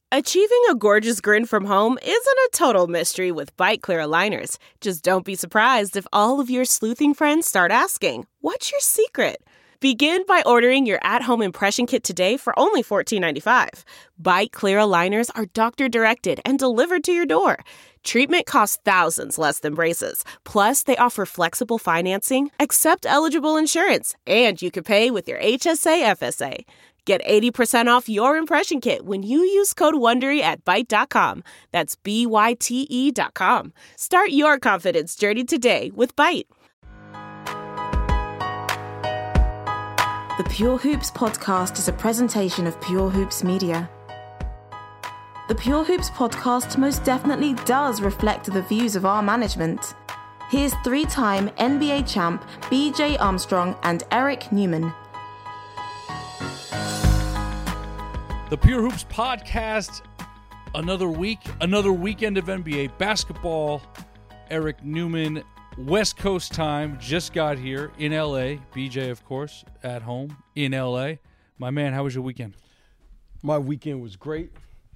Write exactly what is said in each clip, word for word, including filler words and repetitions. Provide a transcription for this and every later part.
Achieving a gorgeous grin from home isn't a total mystery with Byte Clear aligners. Just don't be surprised if all of your sleuthing friends start asking, "What's your secret?" Begin by ordering your at-home impression kit today for only fourteen ninety-five. Byte Clear aligners are doctor-directed and delivered to your door. Treatment costs thousands less than braces. Plus, they offer flexible financing, accept eligible insurance, and you can pay with your H S A F S A. Get eighty percent off your impression kit when you use code WONDERY at Byte dot com. That's B Y T E dot com. Start your confidence journey today with Byte. The Pure Hoops podcast is a presentation of Pure Hoops Media. The Pure Hoops podcast most definitely does reflect the views of our management. Here's three-time N B A champ B J Armstrong and Eric Newman. The Pure Hoops podcast, another week, another weekend of N B A basketball. Eric Newman, West Coast time, just got here in L A. B J, of course, at home in L A. My man, how was your weekend? My weekend was great.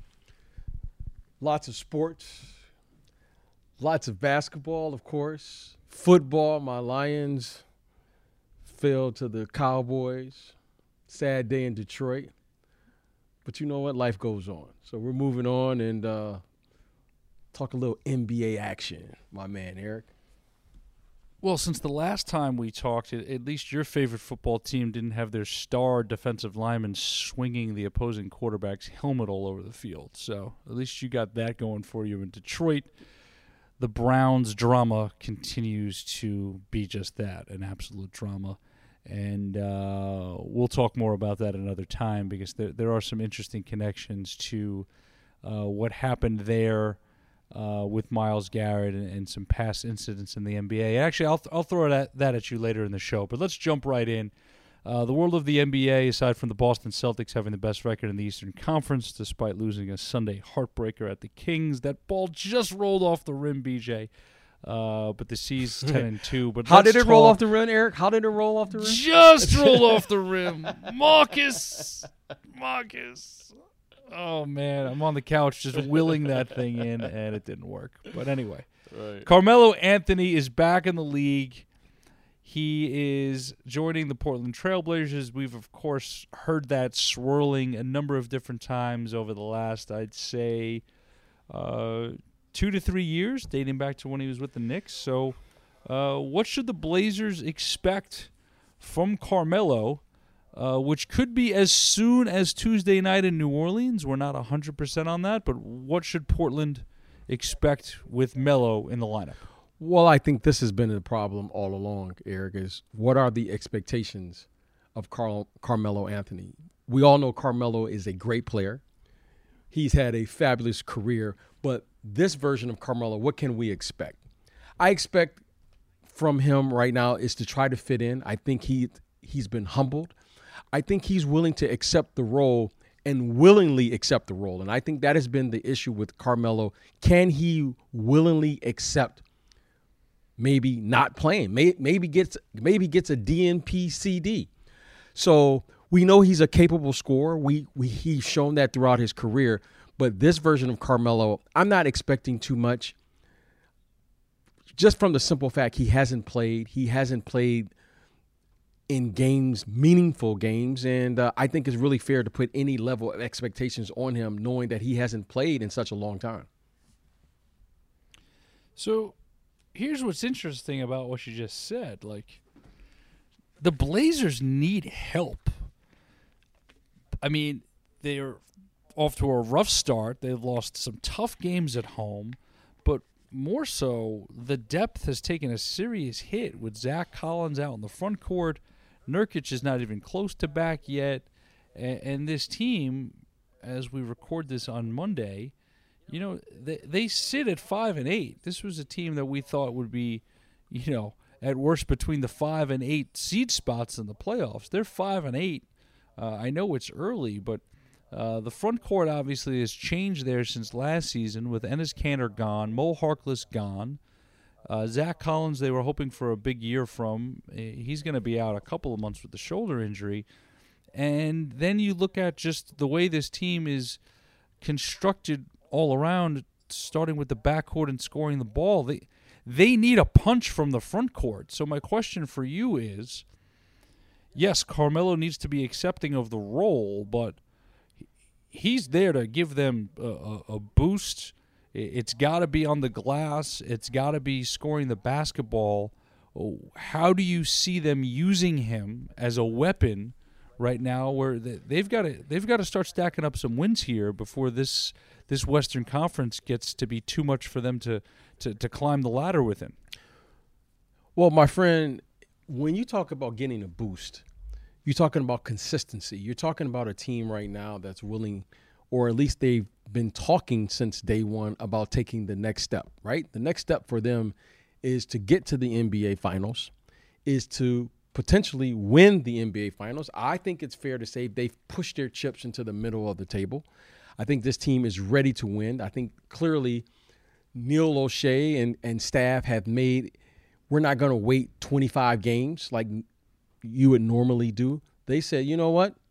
Lots of sports, lots of basketball, of course. Football, my Lions fell to the Cowboys. Sad day in Detroit. But you know what? Life goes on. So we're moving on and uh, talk a little N B A action, my man, Eric. Well, since the last time we talked, at least your favorite football team didn't have their star defensive lineman swinging the opposing quarterback's helmet all over the field. So at least you got that going for you in Detroit. The Browns' drama continues to be just that, an absolute drama. And uh, we'll talk more about that another time because there there are some interesting connections to uh, what happened there uh, with Myles Garrett and, and some past incidents in the N B A. Actually, I'll I'll throw that that at you later in the show. But let's jump right in. Uh, the world of the N B A, aside from the Boston Celtics having the best record in the Eastern Conference, despite losing a Sunday heartbreaker at the Kings, that ball just rolled off the rim, B J. Uh, but the C's ten and two. But how did it talk. roll off the rim, Eric? How did it roll off the rim? Just rolled off the rim, Marcus. Marcus. Oh man, I'm on the couch just willing that thing in, and it didn't work. But anyway, right. Carmelo Anthony is back in the league. He is joining the Portland Trailblazers. We've of course heard that swirling a number of different times over the last, I'd say, uh. Two to three years, dating back to when he was with the Knicks. So uh, what should the Blazers expect from Carmelo, uh, which could be as soon as Tuesday night in New Orleans? We're not one hundred percent on that, but what should Portland expect with Melo in the lineup? Well, I think this has been the problem all along, Eric, is what are the expectations of Carl, Carmelo Anthony? We all know Carmelo is a great player. He's had a fabulous career, but this version of Carmelo, what can we expect? I expect from him right now is to try to fit in. I think he, he's been humbled. I think he's willing to accept the role and willingly accept the role. And I think that has been the issue with Carmelo. Can he willingly accept maybe not playing? Maybe gets, maybe gets a D N P C D. So we know he's a capable scorer. We, we He's shown that throughout his career. But this version of Carmelo, I'm not expecting too much. Just from the simple fact he hasn't played. He hasn't played in games, meaningful games. And uh, I think it's really fair to put any level of expectations on him knowing that he hasn't played in such a long time. So here's what's interesting about what you just said. Like, the Blazers need help. I mean, they're off to a rough start. They've lost some tough games at home, but more so, the depth has taken a serious hit with Zach Collins out in the front court. Nurkic is not even close to back yet, and, and this team, as we record this on Monday, you know, they, they sit at five and eight. This was a team that we thought would be, you know, at worst between the five and eight seed spots in the playoffs. They're five and eight. Uh, I know it's early, but Uh, the front court obviously has changed there since last season with Enes Kanter gone, Mo Harkless gone. Uh, Zach Collins, they were hoping for a big year from. He's going to be out a couple of months with the shoulder injury. And then you look at just the way this team is constructed all around, starting with the backcourt and scoring the ball. They they need a punch from the front court. So my question for you is, yes, Carmelo needs to be accepting of the role, but he's there to give them a, a, a boost. It's got to be on the glass. It's got to be scoring the basketball. How do you see them using him as a weapon right now, where they've got to they've got to start stacking up some wins here before this this Western Conference gets to be too much for them to to, to climb the ladder with him? Well, my friend, when you talk about getting a boost, you're talking about consistency. You're talking about a team right now that's willing, or at least they've been talking since day one about taking the next step, right? The next step for them is to get to the N B A Finals, is to potentially win the N B A Finals. I think it's fair to say they've pushed their chips into the middle of the table. I think this team is ready to win. I think clearly Neil O'Shea and, and staff have made, we're not going to wait twenty-five games like you would normally do. They said, you know what?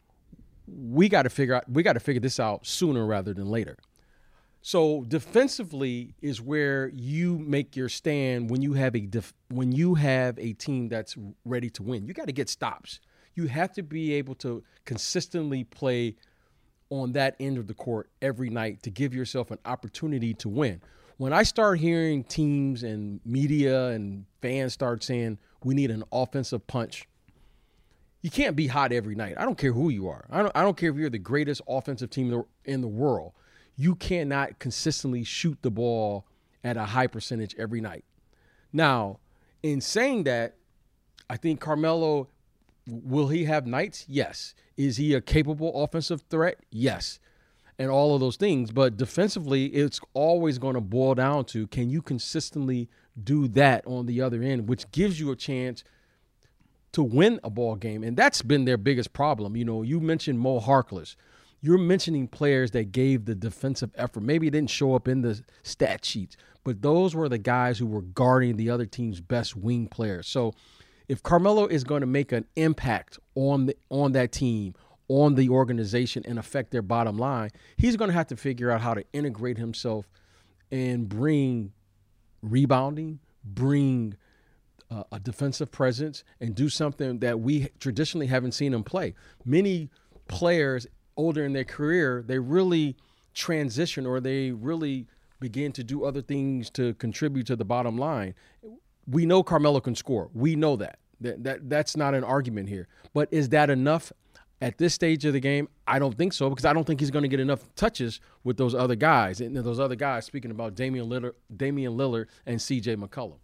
We got to figure out, we got to figure this out sooner rather than later. So defensively is where you make your stand when you have a def, when you have a team that's ready to win. You got to get stops. You have to be able to consistently play on that end of the court every night to give yourself an opportunity to win. When I start hearing teams and media and fans start saying we need an offensive punch, you can't be hot every night. I don't care who you are. I don't, I don't care if you're the greatest offensive team in the world. You cannot consistently shoot the ball at a high percentage every night. Now, in saying that, I think Carmelo, will he have nights? Yes. Is he a capable offensive threat? Yes. And all of those things. But defensively, it's always going to boil down to, can you consistently do that on the other end, which gives you a chance to win a ball game. And that's been their biggest problem. You know, you mentioned Mo Harkless. You're mentioning players that gave the defensive effort. Maybe it didn't show up in the stat sheets, but those were the guys who were guarding the other team's best wing players. So if Carmelo is going to make an impact on the on that team, on the organization, and affect their bottom line, he's going to have to figure out how to integrate himself and bring rebounding, bring uh, a defensive presence, and do something that we traditionally haven't seen him play. Many players older in their career, they really transition, or they really begin to do other things to contribute to the bottom line. We know Carmelo can score. We know that. That, that that's not an argument here. But is that enough at this stage of the game? I don't think so, because I don't think he's going to get enough touches with those other guys. And those other guys, speaking about Damian Lillard, Damian Lillard and C J McCollum.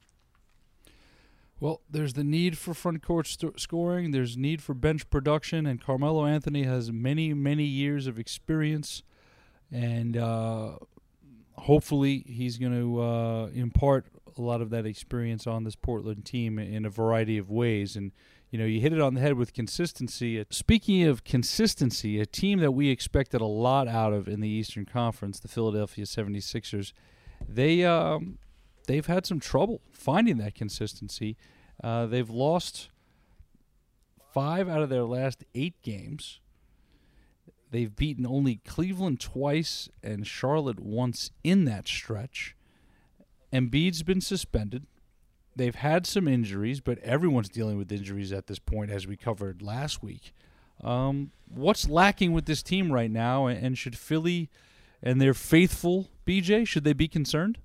Well, there's the need for front court st- scoring. There's need for bench production, and Carmelo Anthony has many, many years of experience, and uh, hopefully he's going to uh, impart a lot of that experience on this Portland team in a variety of ways. And, you know, you hit it on the head with consistency. Speaking of consistency, a team that we expected a lot out of in the Eastern Conference, the Philadelphia seventy-sixers, they um, – they've had some trouble finding that consistency. Uh, they've lost five out of their last eight games. They've beaten only Cleveland twice and Charlotte once in that stretch. Embiid's been suspended. They've had some injuries, but everyone's dealing with injuries at this point, as we covered last week. Um, what's lacking with this team right now, and should Philly and their faithful, B J, should they be concerned?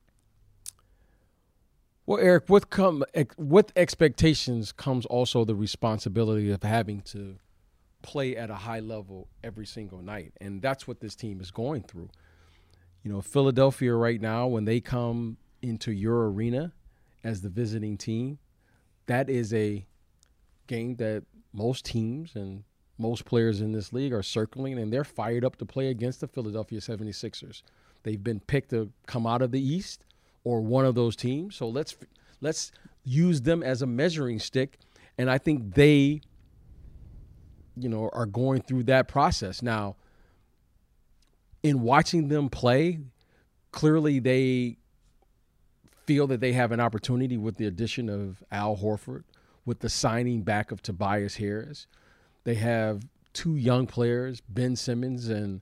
Well, Eric, with come with expectations comes also the responsibility of having to play at a high level every single night, and that's what this team is going through. You know, Philadelphia right now, when they come into your arena as the visiting team, that is a game that most teams and most players in this league are circling, and they're fired up to play against the Philadelphia seventy-sixers. They've been picked to come out of the East, or one of those teams. So let's let's use them as a measuring stick. And I think they, you know, are going through that process. Now, in watching them play, clearly they feel that they have an opportunity with the addition of Al Horford, with the signing back of Tobias Harris. They have two young players, Ben Simmons and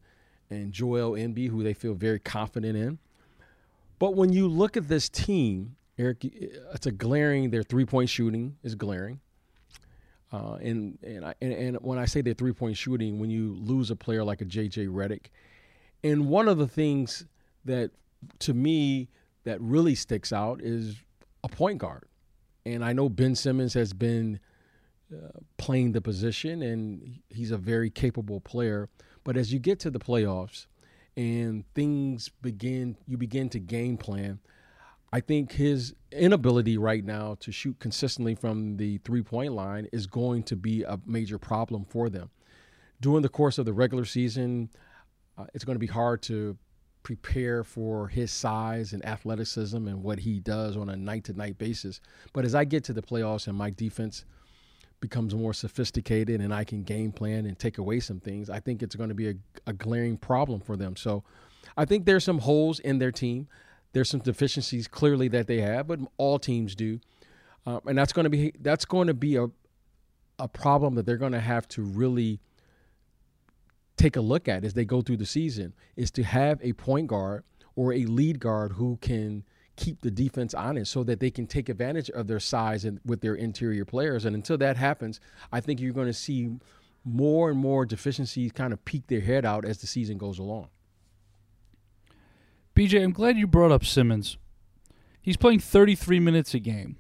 and Joel Embiid, who they feel very confident in. But when you look at this team, Eric, it's a glaring, their three-point shooting is glaring. Uh, and and, I, and and when I say their three-point shooting, when you lose a player like a J J Redick, and one of the things that, to me, that really sticks out is a point guard. And I know Ben Simmons has been uh, playing the position, and he's a very capable player. But as you get to the playoffs and things begin, you begin to game plan, I think his inability right now to shoot consistently from the three-point line is going to be a major problem for them. During the course of the regular season, uh, it's going to be hard to prepare for his size and athleticism and what he does on a night-to-night basis. But as I get to the playoffs and my defense becomes more sophisticated and I can game plan and take away some things, I think it's going to be a, a glaring problem for them. So I think there's some holes in their team. There's some deficiencies clearly that they have, but all teams do. Um, and that's going to be that's going to be a a problem that they're going to have to really take a look at as they go through the season, is to have a point guard or a lead guard who can keep the defense honest so that they can take advantage of their size and with their interior players. And until that happens, I think you're going to see more and more deficiencies kind of peek their head out as the season goes along. B J, I'm glad you brought up Simmons. He's playing thirty-three minutes a game.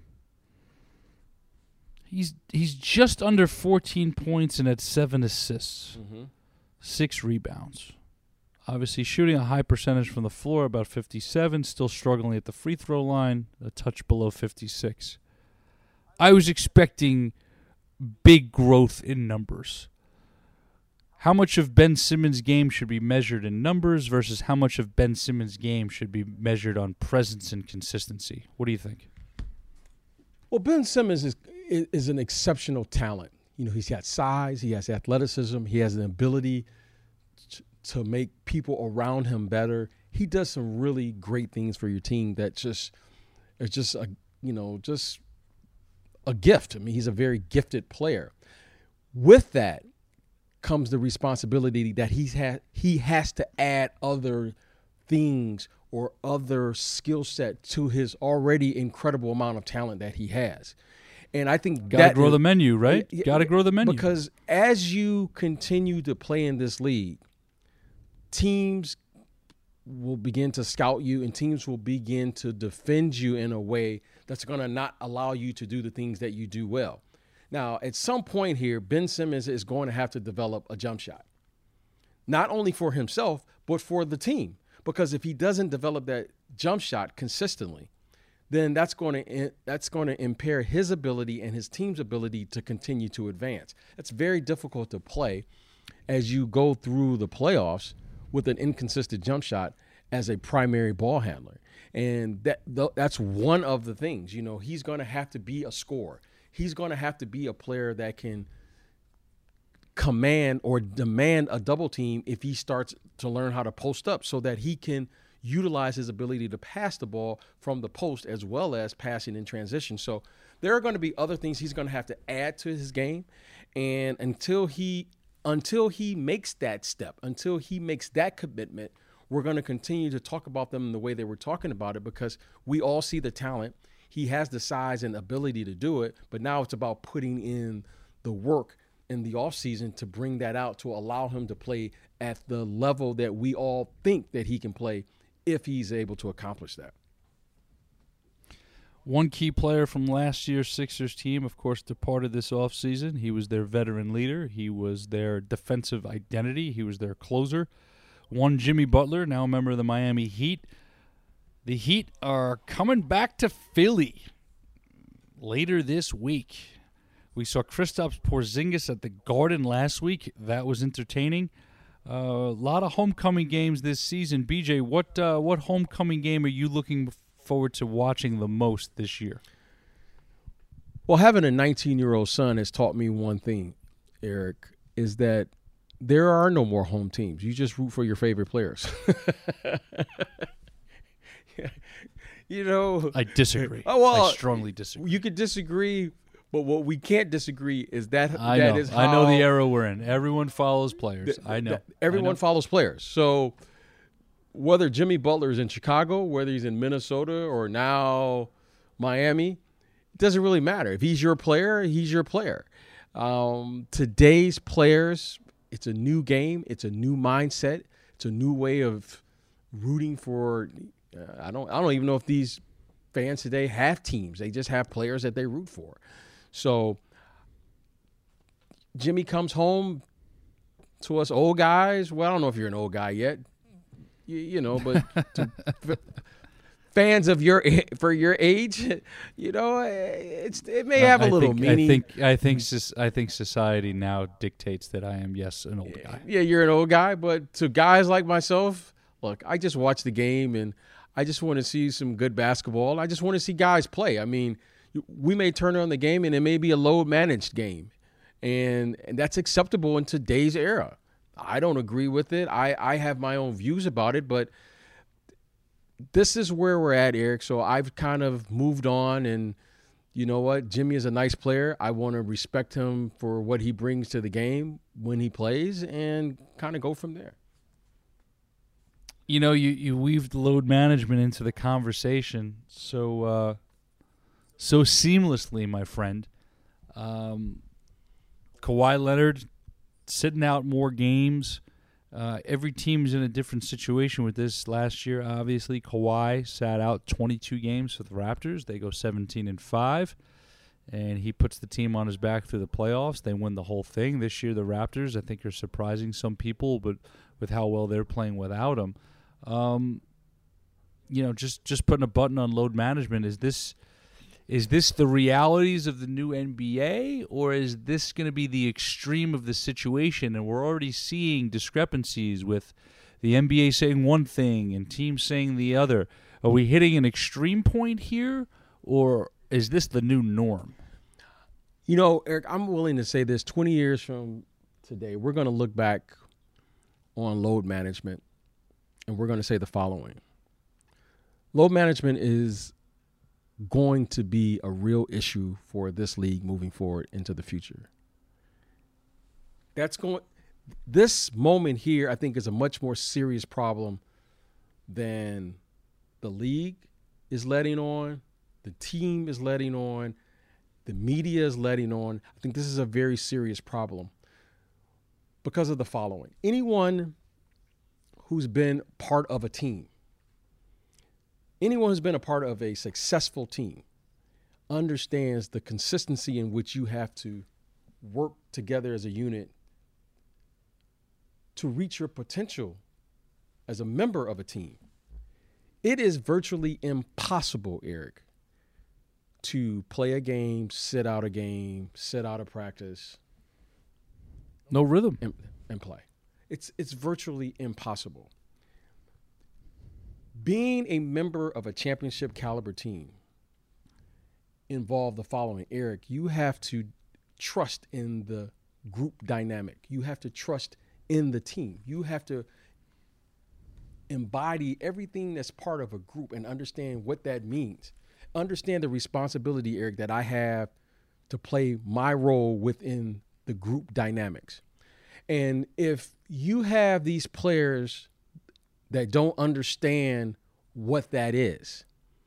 He's he's just under fourteen points and had seven assists, mm-hmm. six rebounds. Obviously shooting a high percentage from the floor, about fifty-seven, still struggling at the free throw line, a touch below fifty-six. I was expecting big growth in numbers. How much of Ben Simmons' game should be measured in numbers versus how much of Ben Simmons' game should be measured on presence and consistency? What do you think? Well, Ben Simmons is is an exceptional talent. You know, he's got size, he has athleticism, he has an ability to, to make people around him better. He does some really great things for your team that just is just a you know just a gift. I mean, he's a very gifted player. With that comes the responsibility that he's ha- he has to add other things or other skill set to his already incredible amount of talent that he has. And I think gotta that grow is, the menu, right? Yeah, gotta grow the menu. Because as you continue to play in this league, teams will begin to scout you and teams will begin to defend you in a way that's going to not allow you to do the things that you do well. Now, at some point here, Ben Simmons is going to have to develop a jump shot, not only for himself, but for the team. Because if he doesn't develop that jump shot consistently, then that's going to that's going to impair his ability and his team's ability to continue to advance. It's very difficult to play as you go through the playoffs with an inconsistent jump shot as a primary ball handler. And that that's one of the things. You know, he's going to have to be a scorer. He's going to have to be a player that can command or demand a double team if he starts to learn how to post up so that he can utilize his ability to pass the ball from the post as well as passing in transition. So there are going to be other things he's going to have to add to his game. And until he until he makes that step, until he makes that commitment, we're going to continue to talk about them in the way they were talking about it because we all see the talent. He has the size and ability to do it, but now it's about putting in the work in the offseason to bring that out, to allow him to play at the level that we all think that he can play if he's able to accomplish that. One key player from last year's Sixers team, of course, departed this offseason. He was their veteran leader. He was their defensive identity. He was their closer. One Jimmy Butler, now a member of the Miami Heat. The Heat are coming back to Philly later this week. We saw Kristaps Porzingis at the Garden last week. That was entertaining. A uh, lot of homecoming games this season. B J, what uh, what homecoming game are you looking forward to watching the most this year? Well, having a nineteen-year-old son has taught me one thing, Eric, is that there are no more home teams. You just root for your favorite players. You know, I disagree. Oh, well, I strongly disagree. You could disagree But what we can't disagree is that I that know. is how I know the era we're in. Everyone follows players. th- I know. th- everyone I know. follows players. So whether Jimmy Butler is in Chicago, whether he's in Minnesota or now Miami, it doesn't really matter. If he's your player, he's your player. Um, today's players, it's a new game. It's a new mindset. It's a new way of rooting for. Uh, I don't. I don't even know if these fans today have teams. They just have players that they root for. So Jimmy comes home to us old guys. Well, I don't know if you're an old guy yet, you, you know, but to f- fans of your for your age, you know, it's it may have a I little think, meaning. I think I think soc- I think society now dictates that I am yes an old guy. Yeah, you're an old guy, but to guys like myself, look, I just watch the game and I just want to see some good basketball. I just want to see guys play. I mean, we may turn on the game and it may be a low-managed game, and, and that's acceptable in today's era. I don't agree with it. I, I have my own views about it, but this is where we're at, Eric. So I've kind of moved on, and you know what? Jimmy is a nice player. I want to respect him for what he brings to the game when he plays and kind of go from there. You know, you, you weaved load management into the conversation so uh, so seamlessly, my friend. Um, Kawhi Leonard sitting out more games. Uh, every team's in a different situation with this. Last year, obviously, Kawhi sat out twenty-two games for the Raptors. They go seventeen and five, and he puts the team on his back through the playoffs. They win the whole thing. This year, the Raptors, I think, are surprising some people, but with how well they're playing without him. Um, you know, just, just putting a button on load management. Is this is this the realities of the new N B A, or is this going to be the extreme of the situation? And we're already seeing discrepancies with the N B A saying one thing and teams saying the other. Are we hitting an extreme point here, or is this the new norm? You know, Eric, I'm willing to say this. twenty years from today, we're going to look back on load management, and we're going to say the following. Load management is going to be a real issue for this league moving forward into the future. That's going this moment here, I think, is a much more serious problem than the league is letting on, the team is letting on, the media is letting on. I think this is a very serious problem because of the following. Anyone who's been part of a team, anyone who's been a part of a successful team understands the consistency in which you have to work together as a unit to reach your potential as a member of a team. It is virtually impossible, Eric, to play a game, sit out a game, sit out a practice. No rhythm. And, and play. It's it's virtually impossible. Being a member of a championship caliber team involve the following. Eric, you have to trust in the group dynamic. You have to trust in the team. You have to embody everything that's part of a group and understand what that means. Understand the responsibility, Eric, that I have to play my role within the group dynamics. And if you have these players that don't understand what that is,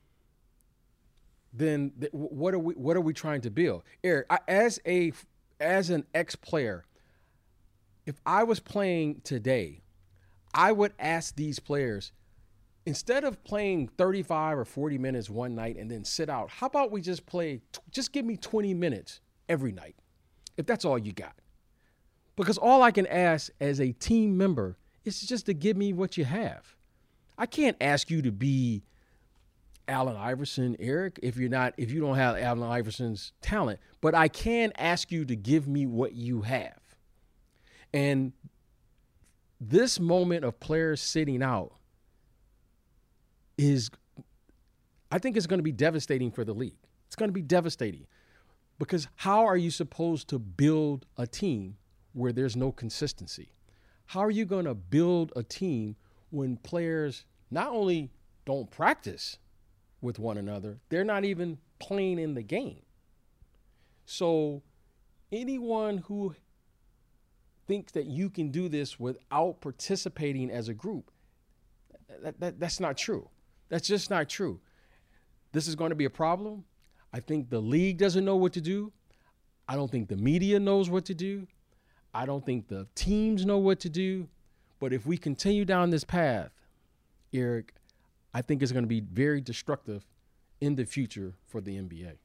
then th- what are we what are we trying to build? Eric, I, as a as an ex-player, if I was playing today, I would ask these players, instead of playing thirty-five or forty minutes one night and then sit out, how about we just play, just give me twenty minutes every night, if that's all you got. Because all I can ask as a team member is just to give me what you have. I can't ask you to be Allen Iverson, Eric, if you're not, if you don't have Allen Iverson's talent, but I can ask you to give me what you have. And this moment of players sitting out is, I think it's going to be devastating for the league. It's going to be devastating because how are you supposed to build a team where there's no consistency? How are you going to build a team when players not only don't practice with one another, they're not even playing in the game? So anyone who thinks that you can do this without participating as a group, that, that, that's not true. That's just not true. This is going to be a problem. I think the league doesn't know what to do. I don't think the media knows what to do. I don't think the teams know what to do. But if we continue down this path, Eric, I think it's going to be very destructive in the future for the N B A.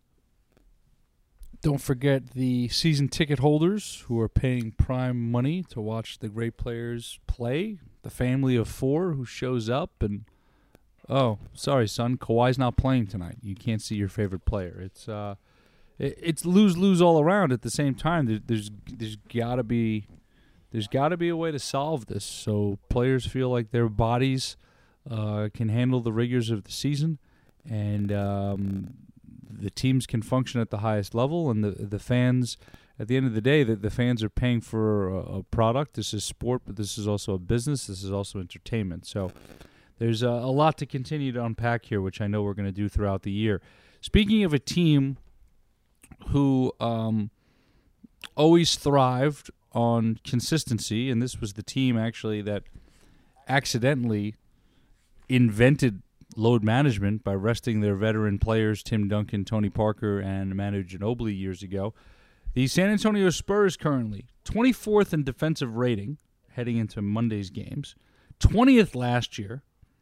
Don't forget the season ticket holders who are paying prime money to watch the great players play. The family of four who shows up and, oh, sorry, son, Kawhi's not playing tonight. You can't see your favorite player. It's uh, it, it's lose lose all around. At the same time, there, there's there's gotta be there's gotta be a way to solve this so players feel like their bodies uh, can handle the rigors of the season, and um, the teams can function at the highest level, and the the fans, at the end of the day, the, the fans are paying for a, a product. This is sport, but this is also a business. This is also entertainment. So there's a, a lot to continue to unpack here, which I know we're going to do throughout the year. Speaking of a team who um, always thrived on consistency, and this was the team actually that accidentally invented load management by resting their veteran players, Tim Duncan, Tony Parker, and Manu Ginobili years ago. The San Antonio Spurs currently twenty-fourth in defensive rating heading into Monday's games, twentieth last year.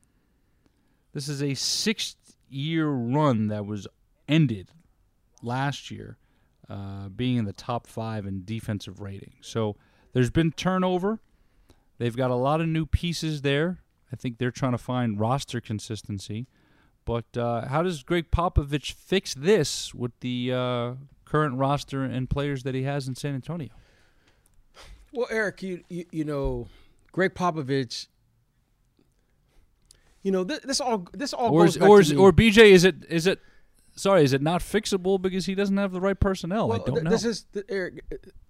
This is a six-year run that was ended last year, uh, being in the top five in defensive rating. So there's been turnover. They've got a lot of new pieces there. I think they're trying to find roster consistency. But uh, how does Greg Popovich fix this with the uh, current roster and players that he has in San Antonio? Well, Eric, you you, you know, Greg Popovich, you know, this, this all this all or goes is, back or to is, me. or B J, is it is it sorry, is it not fixable because he doesn't have the right personnel? Well, I don't th- know. This is the, Eric.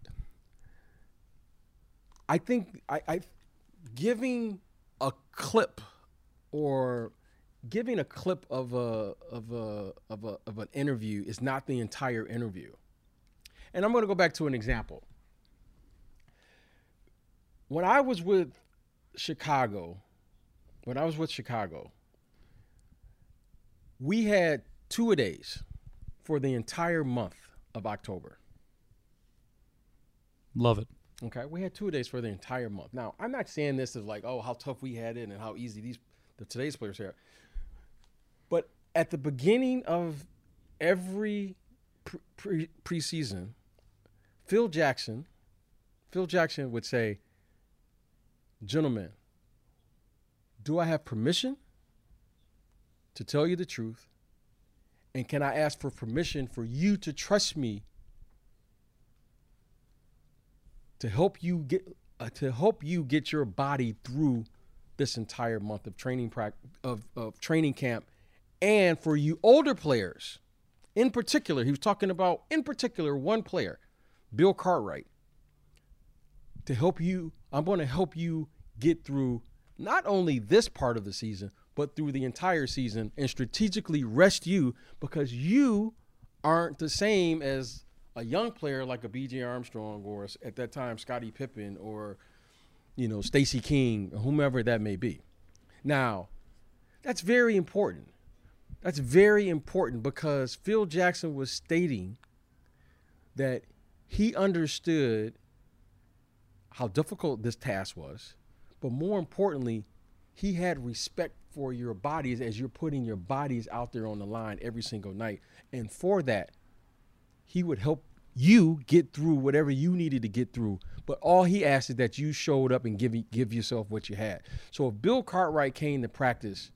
I think I, I giving a clip or giving a clip of a of a of a of an interview is not the entire interview. And I'm going to go back to an example. When I was with Chicago, when I was with Chicago, we had two-a-days for the entire month of October. Love it. Okay, we had two-a-days for the entire month. Now, I'm not saying this as like, oh, how tough we had it and how easy these the today's players are. But at the beginning of every pre- pre- preseason, Phil Jackson, Phil Jackson would say, "Gentlemen, do I have permission to tell you the truth? And can I ask for permission for you to trust me to help you get uh, to help you get your body through this entire month of training prac- of, of training camp, and for you older players, in particular, he was talking about in particular one player, Bill Cartwright, to help you. I'm going to help you get through not only this part of the season, but through the entire season, and strategically rest you because you aren't the same as a young player like a B J Armstrong or at that time Scottie Pippen or, you know, Stacey King or whomever that may be. Now, that's very important. That's very important because Phil Jackson was stating that he understood how difficult this task was, but more importantly, he had respect for your bodies as you're putting your bodies out there on the line every single night. And for that, he would help you get through whatever you needed to get through. But all he asked is that you showed up and give give yourself what you had. So if Bill Cartwright came to practice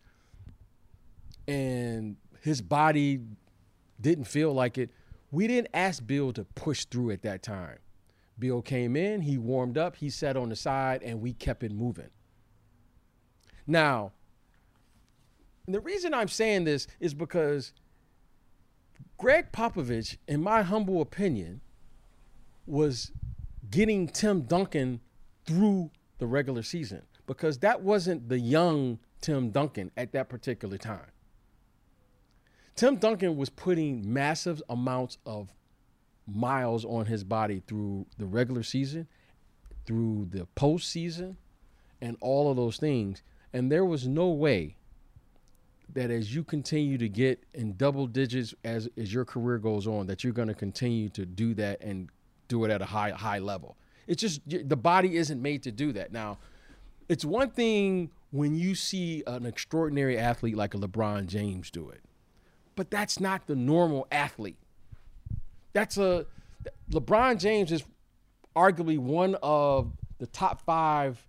and his body didn't feel like it, we didn't ask Bill to push through at that time. Bill came in, he warmed up, he sat on the side, and we kept it moving. Now, the reason I'm saying this is because Greg Popovich, in my humble opinion, was getting Tim Duncan through the regular season because that wasn't the young Tim Duncan at that particular time. Tim Duncan was putting massive amounts of miles on his body through the regular season, through the postseason, and all of those things. And there was no way that as you continue to get in double digits as, as your career goes on, that you're going to continue to do that and do it at a high, high level. It's just the body isn't made to do that. Now, it's one thing when you see an extraordinary athlete like a LeBron James do it, but that's not the normal athlete. That's a LeBron James is arguably one of the top five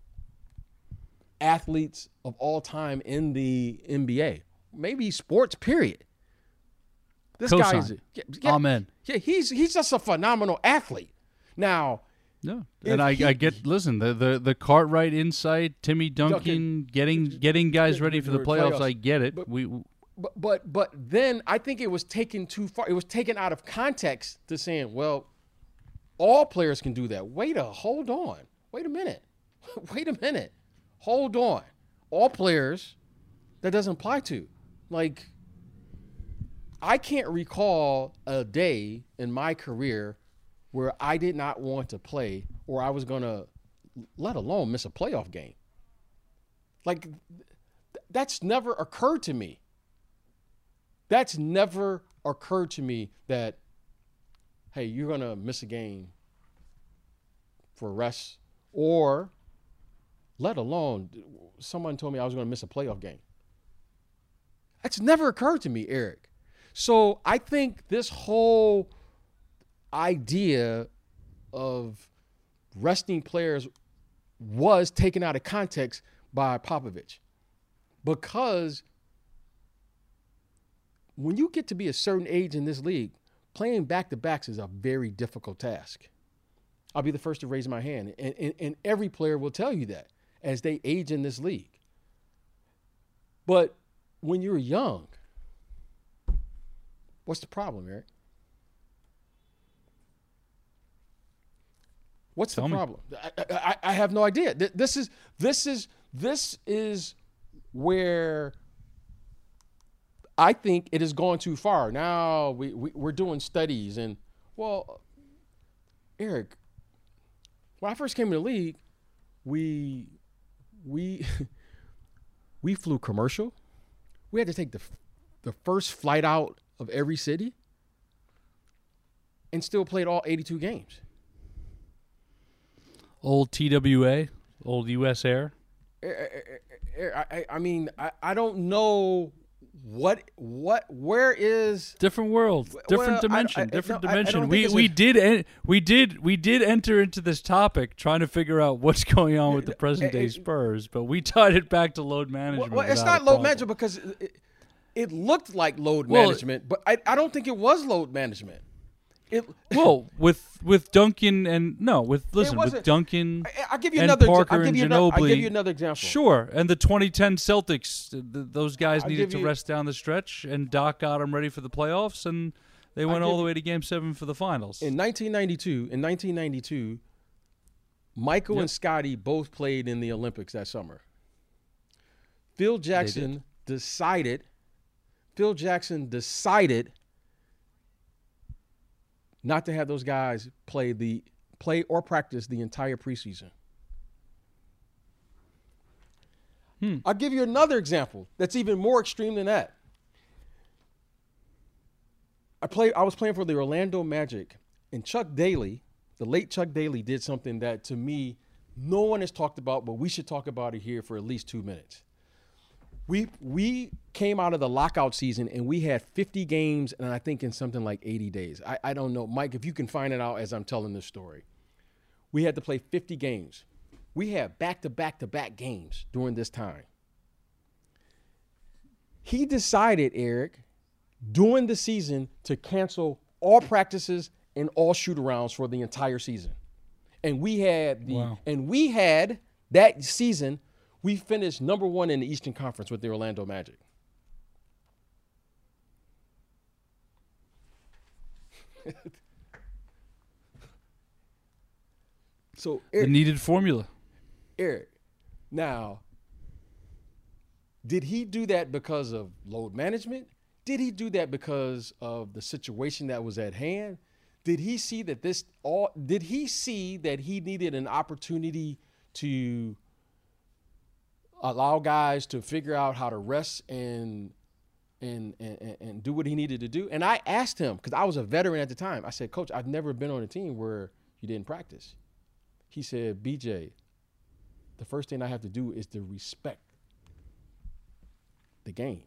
athletes of all time in the N B A, maybe sports. Period. This Cosign. guy is yeah, yeah, Amen. Yeah, he's he's just a phenomenal athlete. Now, no, and if I, he- I get. Listen, the the the Cartwright insight, Timmy Duncan, Duncan, getting getting guys ready for the playoffs. playoffs. I get it. But- we But but but then I think it was taken too far. It was taken out of context to saying, well, all players can do that. Wait a hold on. Wait a minute. Wait a minute. Hold on. All players, that doesn't apply to. Like, I can't recall a day in my career where I did not want to play or I was going to, let alone miss a playoff game. Like, th- that's never occurred to me. That's never occurred to me that, hey, you're going to miss a game for rest, or let alone someone told me I was going to miss a playoff game. That's never occurred to me, Eric. So I think this whole idea of resting players was taken out of context by Popovich, because when you get to be a certain age in this league, playing back-to-backs is a very difficult task. I'll be the first to raise my hand. And, and, and every player will tell you that as they age in this league. But when you're young, what's the problem, Eric? What's the Tell me. problem? I, I, I have no idea. Th- This is this is this is where I think it has gone too far. Now we, we we're doing studies, and well, Eric, when I first came in the league, we we we flew commercial. We had to take the the first flight out of every city, and still played all eighty-two games. old T W A, old U S Air. I, I, I mean, I, I don't know what what where is Different world, different Well, I- dimension, I- different no, I- I don't dimension. think we it's we a- did en- we did we did enter into this topic trying to figure out what's going on with the present day it- Spurs, but we tied it back to load management. well, it's without not a load problem. management because it, it looked like load Well, management, but I, I don't think it was load management. It, Well, with with Duncan and no, with listen with wasn't- Duncan I, I'll give you and another. exa- Parker I'll give and you another, I'll Ginobili. give you another example. Sure, and the twenty ten Celtics, th- th- those guys I'll needed give to you- rest down the stretch, and Doc got them ready for the playoffs, and they went give all the you- way to Game Seven for the finals. In nineteen ninety-two, in nineteen ninety-two, Michael Yep. and Scotty both played in the Olympics that summer. Phil Jackson decided. Phil Jackson decided not to have those guys play the play or practice the entire preseason. Hmm. I'll give you another example that's even more extreme than that. I played. I was playing for the Orlando Magic, and Chuck Daly, the late Chuck Daly, did something that to me no one has talked about, but we should talk about it here for at least two minutes. We we came out of the lockout season and we had fifty games, and I think in something like eighty days. I, I don't know, Mike, if you can find it out as I'm telling this story. We had to play fifty games. We had back to back to back games during this time. He decided, Eric, during the season to cancel all practices and all shoot-arounds for the entire season. And we had the Wow. and we had that season, we finished number one in the Eastern Conference with the Orlando Magic. So the Eric, needed formula. Eric, now, did he do that because of load management? Did he do that because of the situation that was at hand? Did he see that this all? Did he see that he needed an opportunity to allow guys to figure out how to rest and and and, and do what he needed to do? And I asked him, because I was a veteran at the time. I said, Coach, I've never been on a team where you didn't practice. He said, B J, the first thing I have to do is to respect the game.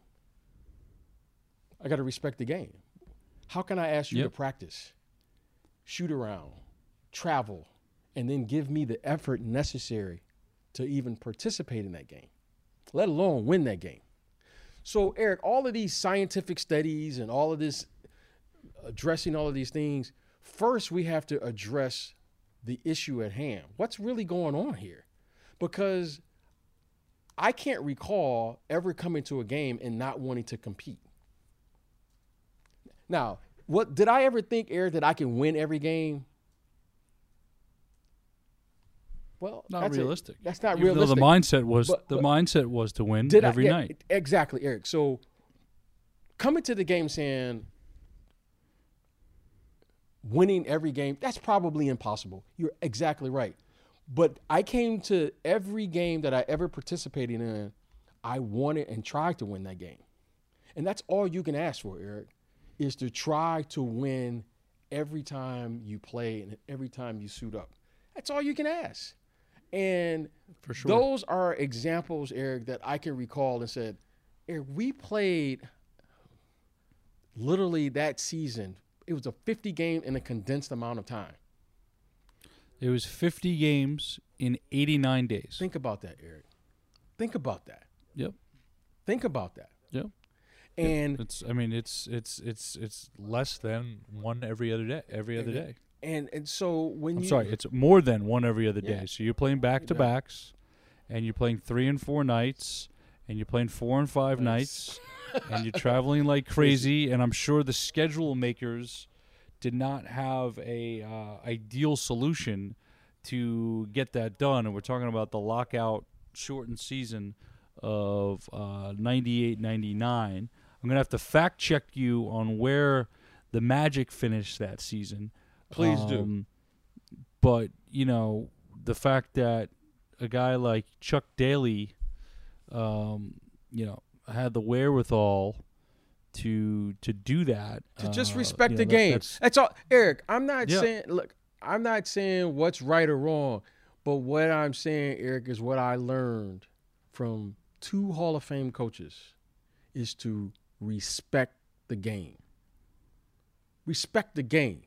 I got to respect the game. How can I ask you yep. to practice, shoot around, travel, and then give me the effort necessary to even participate in that game, let alone win that game? So, Eric, all of these scientific studies and all of this addressing all of these things, first we have to address the issue at hand. What's really going on here? Because I can't recall ever coming to a game and not wanting to compete. Now, what did I ever think, Eric, that I can win every game? Well, not that's realistic. A, that's not Even realistic. Though the mindset was but, the but mindset was to win did every I, yeah, night. Exactly, Eric. So coming to the game saying winning every game, that's probably impossible. You're exactly right. But I came to every game that I ever participated in, I wanted and tried to win that game. And that's all you can ask for, Eric, is to try to win every time you play and every time you suit up. That's all you can ask. And For sure. those are examples, Eric, that I can recall and said, Eric, we played literally that season. It was a fifty game in a condensed amount of time. It was fifty games in eighty-nine days. Think about that, Eric. Think about that. Yep. Think about that. Yep. And it's I mean it's it's it's it's less than one every other day. Every other day. And and so when I'm you sorry, it's more than one every other Yeah. day. So you're playing back to backs, and you're playing three and four nights, and you're playing four and five Nice. nights, and you're traveling like crazy. And I'm sure the schedule makers did not have a uh, ideal solution to get that done. And we're talking about the lockout shortened season of uh, ninety-eight ninety-nine. I'm going to have to fact check you on where the Magic finished that season. Please do. Um, but, you know, the fact that a guy like Chuck Daly, um, you know, had the wherewithal to to do that. to just uh, respect you know, the that- game. that's- That's all, Eric. I'm not Yeah. saying. Look, I'm not saying what's right or wrong, but what I'm saying, Eric, is what I learned from two Hall of Fame coaches is to respect the game. Respect the game.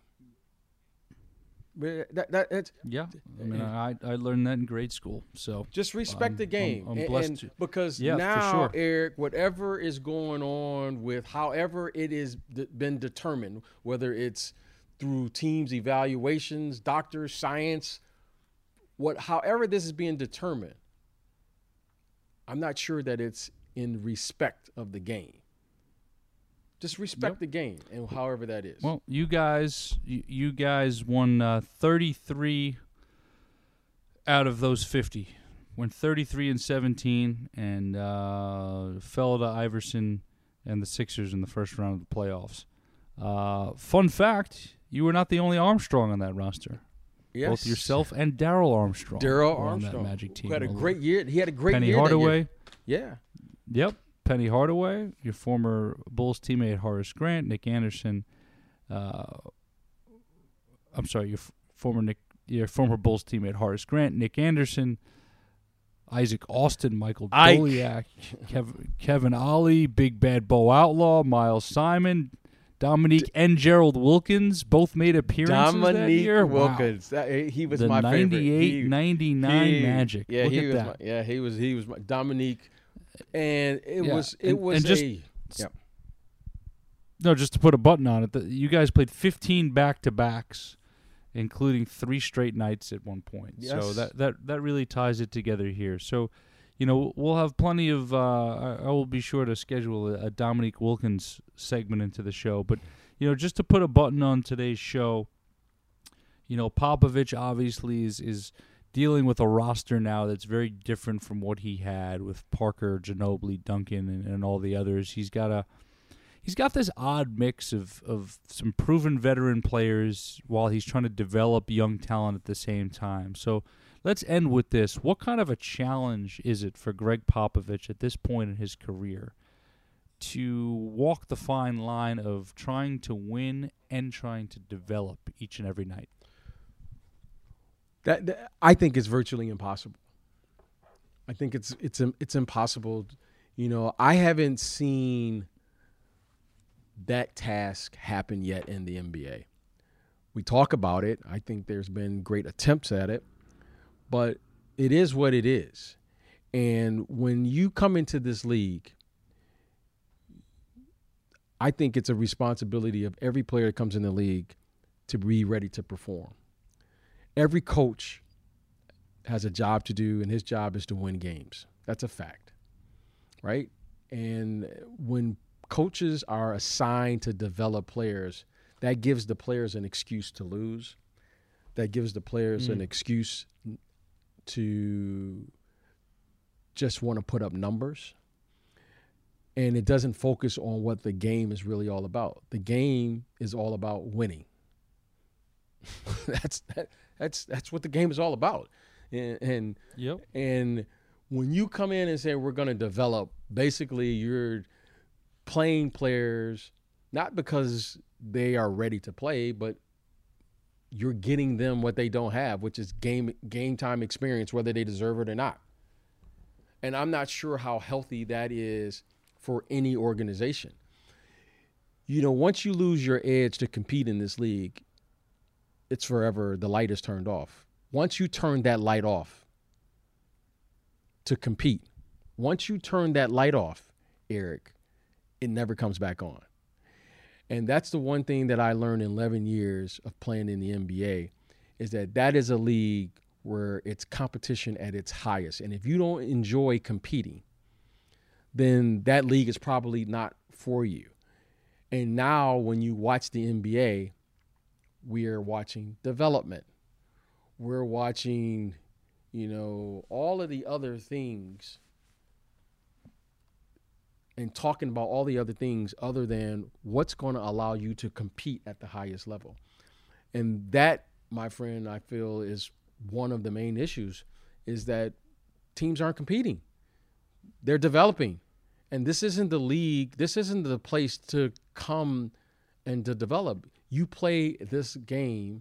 But That, that, that's, Yeah, I mean, I I learned that in grade school. So just respect I'm- the game. I'm- I'm And- blessed and to- because Yeah, for now, sure. Eric, whatever is going on with however it is d- been determined, whether it's through teams, evaluations, doctors, science, what, however this is being determined, I'm not sure that it's in respect of the game. Just respect Yep. the game, and however that is. Well, you guys, you, you guys won uh, thirty-three out of those fifty. Went thirty-three and seventeen, and uh, fell to Iverson and the Sixers in the first round of the playoffs. Uh, fun fact: you were not the only Armstrong on that roster. yes. Both yourself and Daryl Armstrong. Daryl were on Armstrong, that Magic team. who had a Well, great year. He had a great Penny year. that year. Hardaway. Yeah. Yep. Penny Hardaway, your former Bulls teammate Horace Grant, Nick Anderson. Uh, I'm sorry, your f- former Nick, your former Bulls teammate Horace Grant, Nick Anderson, Isaac Austin, Michael Ike. Doliak, Kev- Kevin Ollie, Big Bad Bo Outlaw, Miles Simon, Dominique and Gerald Wilkins both made appearances that Dominique year. Wow. Wilkins. That, he was The my favorite. ninety-eight ninety-nine He- Magic. Yeah, Look he at was that. my, yeah, he was he was my Dominique, and it Yeah, was it and- was and just- a yeah. No, just to put a button on it, the, you guys played fifteen back-to-backs, including three straight nights at one point. So Yes. that, that, that really ties it together here. So, you know, we'll have plenty of uh, – I, I will be sure to schedule a, a Dominique Wilkins segment into the show. But, you know, just to put a button on today's show, you know, Popovich obviously is, is dealing with a roster now that's very different from what he had with Parker, Ginobili, Duncan, and, and all the others. He's got a – he's got this odd mix of, of some proven veteran players while he's trying to develop young talent at the same time. So let's end with this. What kind of a challenge is it for Greg Popovich at this point in his career to walk the fine line of trying to win and trying to develop each and every night? That, that I think is virtually impossible. I think it's it's it's impossible. You know, I haven't seen that task happen yet in the N B A. We talk about it. I think there's been great attempts at it, but it is what it is. And when you come into this league, I think it's a responsibility of every player that comes in the league to be ready to perform. Every coach has a job to do, and his job is to win games. That's a fact, right? And when coaches are assigned to develop players, that gives the players an excuse to lose. That gives the players mm. an excuse to just want to put up numbers. And it doesn't focus on what the game is really all about. The game is all about winning. that's that, that's that's what the game is all about. And and, yep. and when you come in and say we're going to develop, basically you're playing players not because they are ready to play, but you're getting them what they don't have, which is game game time experience, whether they deserve it or not. And I'm not sure how healthy that is for any organization. You know, once you lose your edge to compete in this league, it's forever, the light is turned off. Once you turn that light off to compete, once you turn that light off, Eric, it never comes back on. And that's the one thing that I learned in eleven years of playing in the N B A is that that is a league where it's competition at its highest. And if you don't enjoy competing, then that league is probably not for you. And now when you watch the N B A, we are watching development. We're watching, you know, all of the other things and talking about all the other things other than what's going to allow you to compete at the highest level. And that, my friend, I feel is one of the main issues, is that teams aren't competing. They're developing. And this isn't the league. This isn't the place to come and to develop. You play this game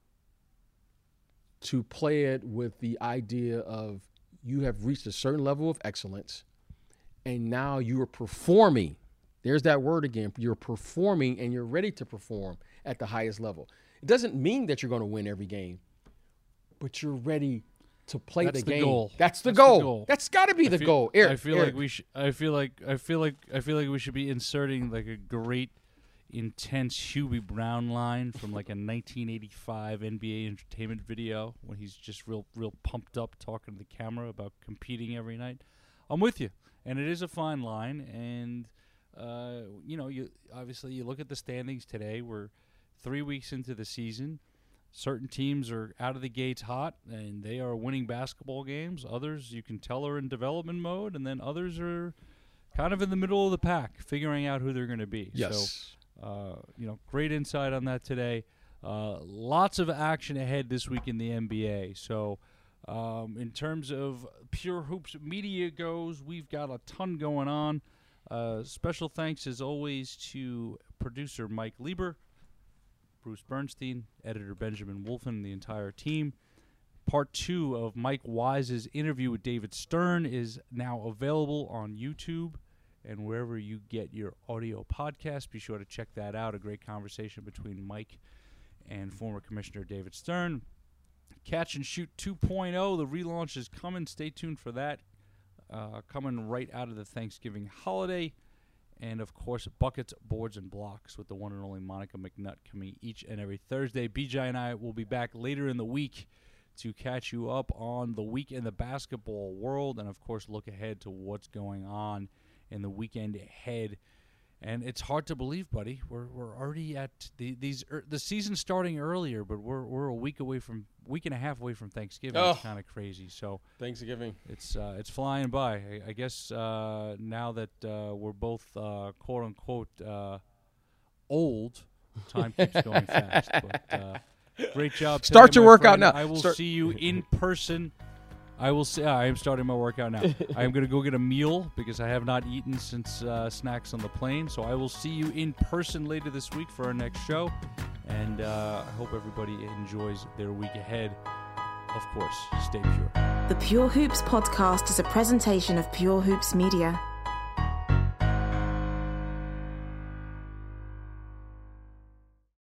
to play it with the idea of you have reached a certain level of excellence, and now you are performing. There's that word again. You're performing, and you're ready to perform at the highest level. It doesn't mean that you're going to win every game, but you're ready to play That's the, the game. Goal. That's the That's goal. the goal. That's got to be I the feel, goal. Eric, I feel Eric. like we should. I feel like. I feel like. I feel like we should be inserting like a great, intense Hubie Brown line from like a nineteen eighty-five N B A entertainment video when he's just real, real pumped up talking to the camera about competing every night. I'm with you, and it is a fine line. And uh, you know, you obviously you look at the standings today. We're three weeks into the season. Certain teams are out of the gates hot, and they are winning basketball games. Others, you can tell, are in development mode, and then others are kind of in the middle of the pack, figuring out who they're going to be. Yes. So, uh, you know, great insight on that today. Uh, lots of action ahead this week in the N B A. So, um, in terms of Pure Hoops Media goes, we've got a ton going on. Uh, special thanks, as always, to producer Mike Lieber, Bruce Bernstein, editor Benjamin Wolfen, and the entire team. Part two of Mike Wise's interview with David Stern is now available on YouTube and wherever you get your audio podcast. Be sure to check that out. A great conversation between Mike and former Commissioner David Stern. Catch and Shoot two point oh, the relaunch is coming. Stay tuned for that. Uh, coming right out of the Thanksgiving holiday. And, of course, Buckets, Boards, and Blocks with the one and only Monica McNutt coming each and every Thursday. B J and I will be back later in the week to catch you up on the week in the basketball world and, of course, look ahead to what's going on in the weekend ahead And it's hard to believe, buddy. We're we're already at the these er, the season's starting earlier, but we're we're a week away from week and a half away from Thanksgiving. Oh. It's kind of crazy. So Thanksgiving. it's uh, it's flying by. I, I guess uh, now that uh, we're both uh, quote unquote uh, old, time keeps going fast. But uh, great job. Start today, your my workout friend. now. I will Start- see you in person. I will say I am starting my workout now. I am going to go get a meal because I have not eaten since uh, snacks on the plane. So I will see you in person later this week for our next show. And uh, I hope everybody enjoys their week ahead. Of course, stay pure. The Pure Hoops podcast is a presentation of Pure Hoops Media.